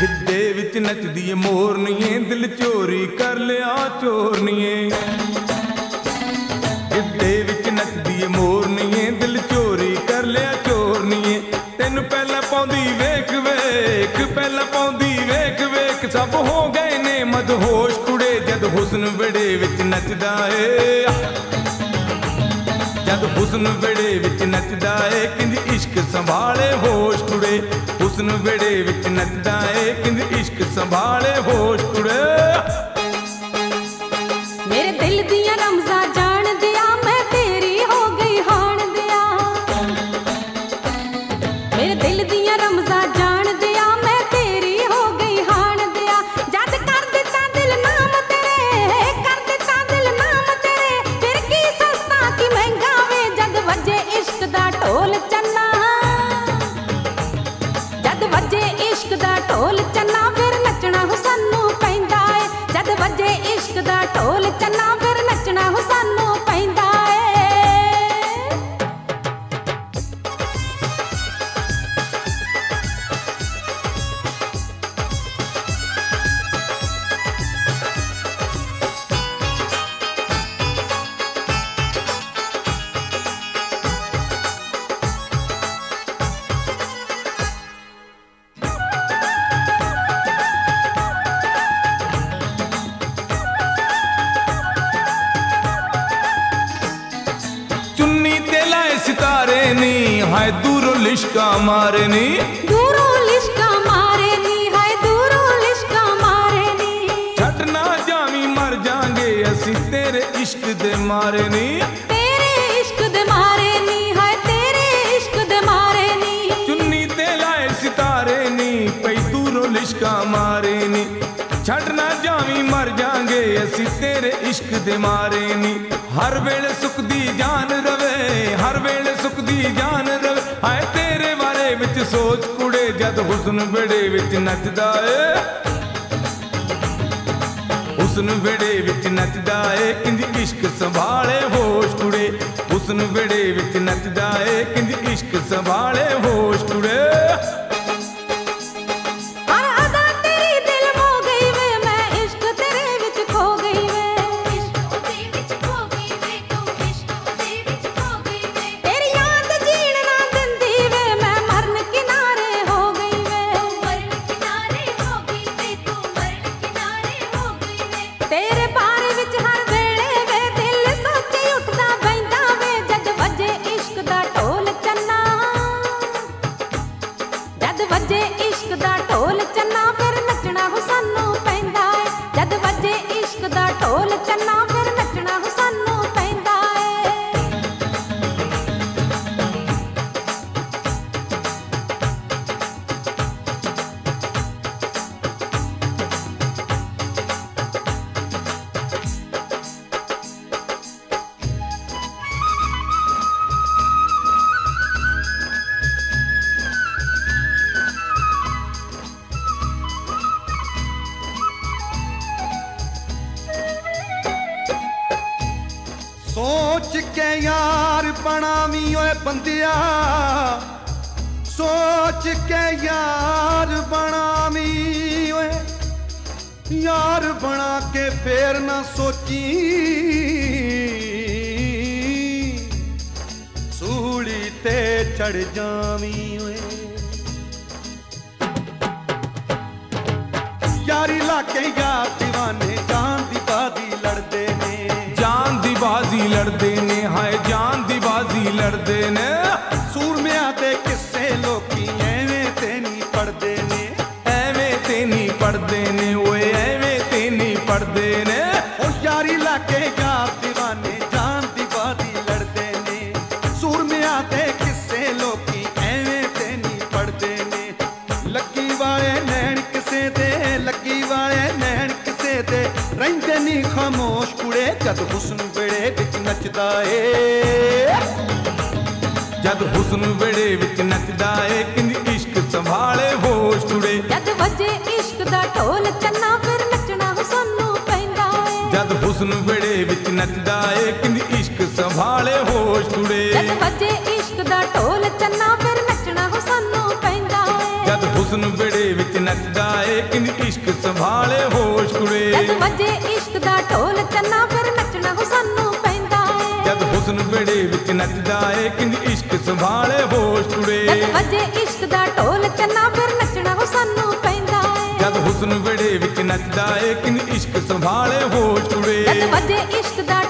ਗਿੱਧੇ ਵਿੱਚ ਨੱਚਦੀ ਏ ਮੋਰਨੀਏ, ਦਿਲ ਚੋਰੀ ਕਰ ਲਿਆ ਚੋਰਨੀਏ। ਗਿੱਧੇ ਵਿੱਚ ਨੱਚਦੀ ਏ ਮੋਰਨੀਏ, ਦਿਲ ਚੋਰੀ ਕਰ ਲਿਆ ਚੋਰਨੀਏ। ਤੈਨੂੰ ਪਹਿਲਾਂ ਪਾਉਂਦੀ ਵੇਖ ਵੇਖ, ਪਹਿਲਾਂ ਪਾਉਂਦੀ ਵੇਖ ਵੇਖ, ਸਭ ਹੋ ਗਏ ਨੇ ਮਦਹੋਸ਼ ਕੁੜੇ, ਜਦ ਹੁਸਨ ਵਿੜੇ ਵਿੱਚ ਨੱਚਦਾ ਏ। ਜਦ ਹੁਸਨ ਵਿੜੇ ਵਿੱਚ ਨੱਚਦਾ ਏ, ਕਿੰਜ ਇਸ਼ਕ ਸੰਭਾਲੇ ਹੋਸ਼ ਕੁੜੇ। ਹੁਸਨ ਵਿੜੇ ਵਿੱਚ ਨੱਚਦਾ ਏ, ਕਿੰਜ ਇਸ਼ਕ ਸੰਭਾਲੇ ਹੋਸ਼ ਕੁੜੇ। ਮੇਰੇ ਦਿਲ ਦੀਆਂ ਰਮਜ਼ਾਂ ਜਾਣ ਦਿਆ, ਮੈਂ ਤੇਰੀ ਹੋ ਗਈ ਹਾਣ ਦਿਆ। ਮੇਰੇ ਦਿਲ ਦੀਆਂ ਰਮਜ਼ਾਂ ਜਾਣ ਦਿਆ, ਮੈਂ ਤੇਰੀ ਹੋ ਗਈ ਹਾਣ ਦਿਆ। ਜਦ ਕਰ ਦਿੱਤਾ ਦਿਲ ਨਾਮ ਤੇਰੇ, ਕਰ ਦਿੱਤਾ ਦਿਲ ਨਾਮ ਤੇਰੇ, ਫਿਰ ਕੀ ਸਸਤਾ ਕੀ ਮਹਿੰਗਾ ਵੇ, ਜਦ ਵੱਜੇ ਇਸ਼ਕ ਦਾ ਢੋਲ ਚੰਨਾ। ਜਦ ਵੱਜੇ ਇਸ਼ਕ ਦਾ ਢੋਲ ਚੰਨਾ, ਫਿਰ ਨੱਚਣਾ ਸਾਨੂੰ ਪੈਂਦਾ ਏ। ਜਦ ਵੱਜੇ ਇਸ਼ਕ ਦਾ ਢੋਲ ਚੰਨਾ, ਫਿਰ ਨੱਚਣਾ ਸਾਨੂੰ ਪੈਂਦਾ ਏ। ਚੁੰਨੀ ਤੇ ਲਾਏ ਸਿਤਾਰੇ ਨੀ, ਹਾਏ ਦੂਰੋਂ ਲਿਸ਼ਕਾ ਮਾਰੇ ਨੀ। ਦੂਰੋਂ ਲਿਸ਼ਕਾ ਮਾਰੇ ਨੀ, ਹਾਏ ਦੂਰੋਂ ਲਿਸ਼ਕਾ ਮਾਰੇ ਨੀ। ਛੱਡ ਨਾ ਜਾਵੀਂ ਮਰ ਜਾਾਂਗੇ ਅਸੀਂ ਤੇਰੇ ਇਸ਼ਕ ਦੇ ਮਾਰੇ ਨੀ। ਤੇਰੇ ਇਸ਼ਕ ਦੇ ਮਾਰੇ ਨੀ, ਹਾਏ ਤੇਰੇ ਇਸ਼ਕ ਦੇ ਮਾਰੇ ਨੀ। ਚੁੰਨੀ ਤੇ ਲਾਏ ਸਿਤਾਰੇ ਨੀ, ਪਈ ਦੂਰੋਂ ਲਿਸ਼ਕਾ ਮਾਰੇ ਨੀ। ਛੱਡ ਨਾ ਜਾਵੀਂ ਮਰ ਜਾਾਂਗੇ ਅਸੀਂ ਤੇਰੇ ਇਸ਼ਕ ਦੇ ਮਾਰੇ ਨੀ। ਹਰ ਵੇਲੇ ਸੁੱਖ ਦੀ ਜਾਨ ਰਵੇ, ਹਰ ਵੇਲੇ ਸੁੱਖ ਦੀ ਜਾਨ ਰਵੇ, ਹਾਏ ਤੇਰੇ ਬਾਰੇ ਵਿੱਚ ਸੋਚ ਕੁੜੇ, ਜਦ ਹੁਸਨ ਵਿੜੇ ਵਿੱਚ ਨੱਚਦਾ ਏ। ਹੁਸਨ ਵਿੜੇ ਵਿੱਚ ਨੱਚਦਾ ਏ, ਕਿੰਜ ਇਸ਼ਕ ਸੰਭਾਲੇ ਹੋਸ਼ ਕੁੜੇ। ਹੁਸਨ ਵਿੜੇ ਵਿੱਚ ਨੱਚਦਾ ਏ, ਕਿੰਜ ਇਸ਼ਕ ਸੰਭਾਲੇ ਹੋਸ਼ ਕੁੜੇ। ਹਰ ਅਦਾ ਤੇਰੀ ਦਿਲ ਮੋ ਗਈ ਵੇ, ਮੈਂ ਇਸ਼ਕ ਤੇਰੇ ਵਿੱਚ ਖੋ ਗਈ ਵੇ। ਇਸ਼ਕ ਉਹਦੇ ਵਿੱਚ ਖੋ ਗਈ ਵੇ, ਤੂੰ ਇਸ਼ਕ ਉਹਦੇ ਵਿੱਚ ਖੋ ਗਈ ਵੇ। ਤੇਰੀ ਯਾਦ ਜੀਣ ਨਾ ਦਿੰਦੀ ਵੇ, ਮੈਂ ਮਰਨ ਕਿਨਾਰੇ ਹੋ ਗਈ ਵੇ। ਤੂੰ ਮਰਨ ਕਿਨਾਰੇ ਹੋ ਗਈ ਵੇ, ਤੂੰ ਮਰਨ ਕਿਨਾਰੇ ਹੋ ਗਈ ਵੇ। ਤੇਰੇ ਬਾਰੇ ਵਿੱਚ ਹਰ ਵੇਲੇ ਵੇ, ਦਿਲ ਸੋਚੇ ਉੱਠਦਾ ਬੈਂਦਾ ਵੇ, ਜਦ ਵੱਜੇ ਇਸ਼ਕ ਦਾ ਢੋਲ ਚੰਨਾ। ਜਦ ਵੱਜੇ ਇਸ਼ਕ ਦਾ ਢੋਲ ਚੰਨਾ, ਫਿਰ ਨੱਚਣਾ ਹੋ ਸਾਨੂੰ ਪੈਂਦਾ ਏ। ਜਦ ਵੱਜੇ ਇਸ਼ਕ ਦਾ ਢੋਲ ਚੰਨਾ, ਫਿਰ ਨੱਚਣਾ ਹੋ ਸਾਨੂੰ ਪੈਂਦਾ ਏ। सोच के यार बनावी ओए बंदिया, सोच के यार बनावी ओए, यार बना के फेर ना सोची, सूली ते चढ़ जावी ओए। यारी लाके यार दीवाने जान दी बाजी लड़दे ने। जान दी बाजी लड़दे ने, हाय जान दी बाजी लड़दे ने। सूरमिया दे किस्से लोकी एवें ते नहीं पढ़दे ने। ਐਵੇਂ ਤੇ ਨਹੀਂ ਪੜਦੇ ਨੇ, ਓਏ ਐਵੇਂ ਤੇ ਨਹੀਂ ਪੜਦੇ ਨੇ। ओ यारी लाके यार दीवाने जान दी बाजी लड़दे ने। सूरमिया दे किस्से लोकी एवें ते नहीं पढ़दे ने। लगी वाले नैन किसे दे, लगी वाले नैन किसे दे, रहिंदे नहीं खामोश कुड़े, जद हुस्न विड़े विच नचदा ए। ਜਦ ਹੁਸਨ ਵਿੜੇ ਵਿੱਚ ਨੱਚਦਾ ਏ, ਕਿੰਜ ਇਸ਼ਕ ਸੰਭਾਲੇ ਹੋਸ਼ ਕੁੜੇ। ਜਦ ਵੱਜੇ ਇਸ਼ਕ ਦਾ ਢੋਲ ਚੰਨਾ, ਫਿਰ ਨੱਚਣਾ ਹੋ ਸਾਨੂੰ ਪੈਂਦਾ ਏ। ਜਦ ਹੁਸਨ ਵਿੜੇ ਵਿੱਚ ਨੱਚਦਾ ਏ, ਕਿੰਜ ਇਸ਼ਕ ਸੰਭਾਲੇ ਹੋਸ਼ ਕੁੜੇ। ਜਦ ਵੱਜੇ ਇਸ਼ਕ ਦਾ ਢੋਲ ਚੰਨਾ, ਫਿਰ ਨੱਚਣਾ ਹੋ ਸਾਨੂੰ ਪੈਂਦਾ ਏ। ਜਦ ਹੁਸਨ ਵਿੜੇ ਵਿੱਚ ਨੱਚਦਾ ਏ, ਨੱਚਦਾ ਏ ਕਿੰਜ ਇਸ਼ਕ ਸੰਭਾਲੇ ਹੋਸ਼ ਕੁੜੇ ਜਦ ਵਜੇ ਇਸ਼ਕ ਦਾ ਢੋਲ ਚੰਨਾ ਫਿਰ ਨੱਚਣਾ ਉਹ ਸਾਨੂੰ ਪੈਂਦਾ ਏ ਜਦ ਹੁਸਨ ਵਿੜੇ ਵਿੱਚ ਨੱਚਦਾ ਏ ਕਿੰਜ ਇਸ਼ਕ ਸੰਭਾਲੇ ਹੋਸ਼ ਕੁੜੇ ਜਦ ਵਜੇ ਇਸ਼ਕ ਦਾ